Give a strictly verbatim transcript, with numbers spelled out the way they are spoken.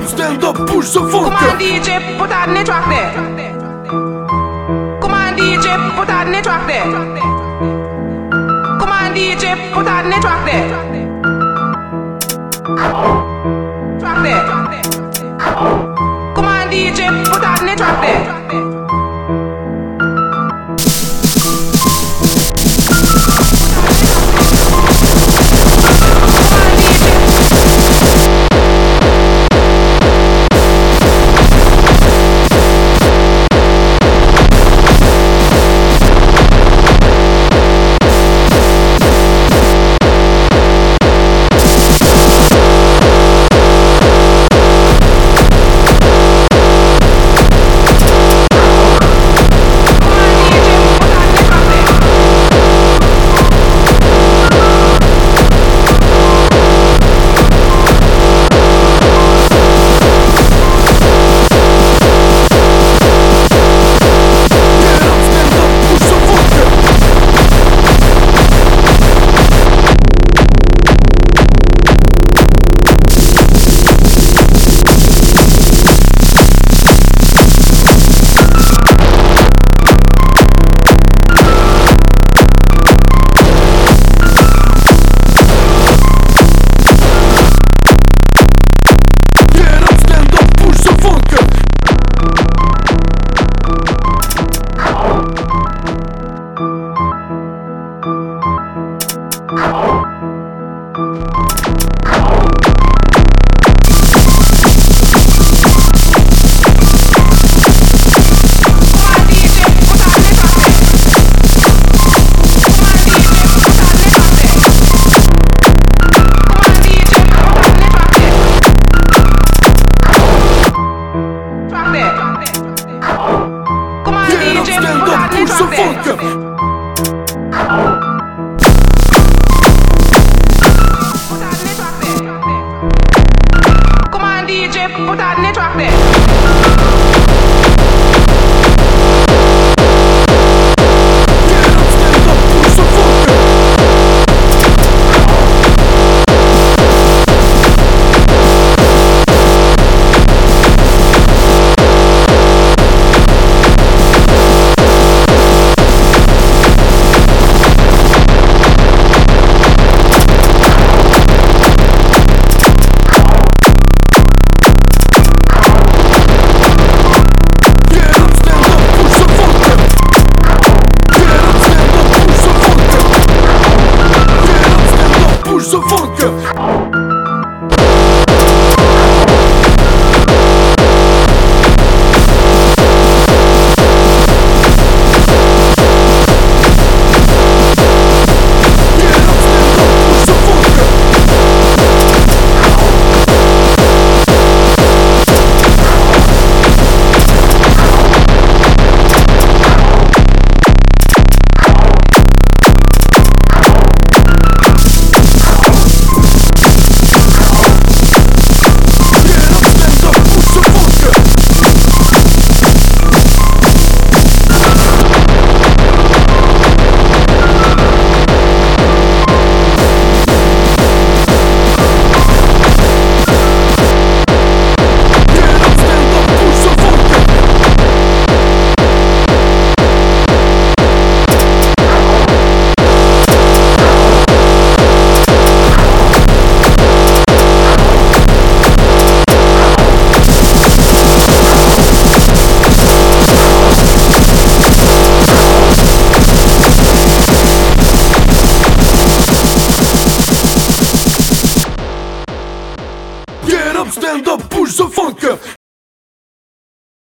stand up, push the funk Come up. on D J, put that in the track there. Come on D J, put that in the track there. Come on D J, put that in the track there. Track there. Come on D J, put that in the track there. Stand up, push the funk up.